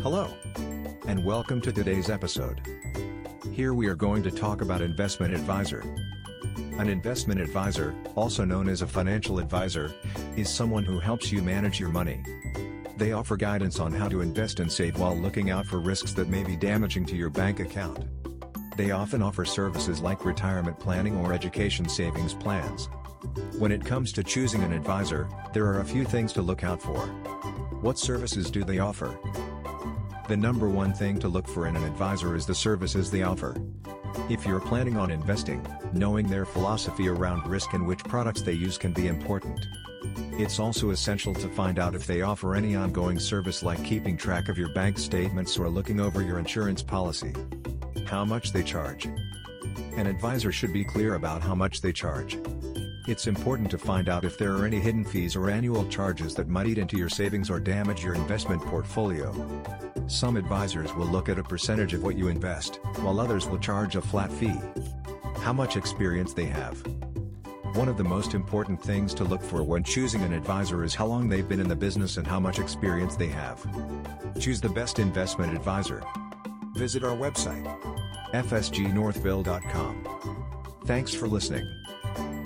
Hello, and welcome to today's episode. Here we are going to talk about investment advisor. An investment advisor, also known as a financial advisor, is someone who helps you manage your money. They offer guidance on how to invest and save while looking out for risks that may be damaging to your bank account. They often offer services like retirement planning or education savings plans. When it comes to choosing an advisor, there are a few things to look out for. What services do they offer? The number one thing to look for in an advisor is the services they offer. If you're planning on investing, knowing their philosophy around risk and which products they use can be important. It's also essential to find out if they offer any ongoing service like keeping track of your bank statements or looking over your insurance policy. How much they charge. An advisor should be clear about how much they charge. It's important to find out if there are any hidden fees or annual charges that might eat into your savings or damage your investment portfolio. Some advisors will look at a percentage of what you invest, while others will charge a flat fee. How much experience they have. One of the most important things to look for when choosing an advisor is how long they've been in the business and how much experience they have. Choose the best investment advisor. Visit our website, fsgnorthville.com. Thanks for listening.